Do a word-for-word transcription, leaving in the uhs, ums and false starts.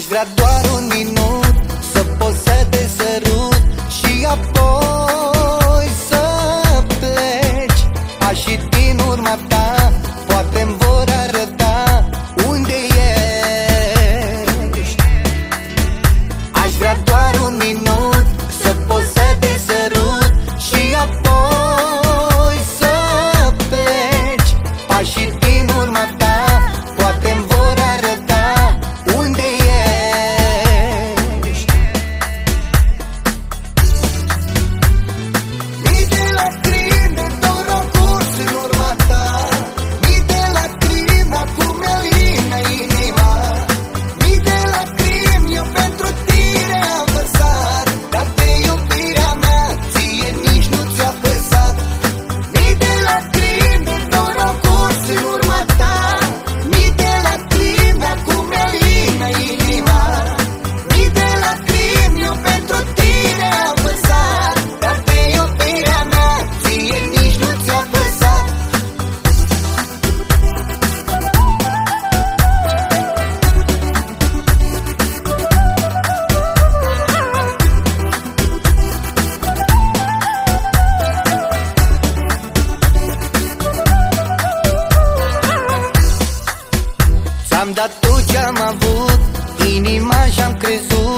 vrea doar un minut să pot să te sărut și apoi să pleci. Pașii din urma ta poate-mi vor arăta unde ești. Aș vrea doar un minut să pot să te sărut și apoi să pleci. Pașii din urma ta poate-mi vor arăta unde ești. Mii de lacrimi de dor au curs în urma ta, mii de lacrimi acum mi-alină inima. Mii de lacrimi eu pentru tine am vărsat, dar de iubirea mea ție nici nu ți-a păsat. Mii de lacrimi de dor au curs în urma ta, mii de lacrimi acum mi-alină inima. Mii de lacrimi eu pentru tine am vărsat, dar de iubirea mea ție nici nu ți-a păsat. Ți-am dat tot ce-am avut, inima și-am crezut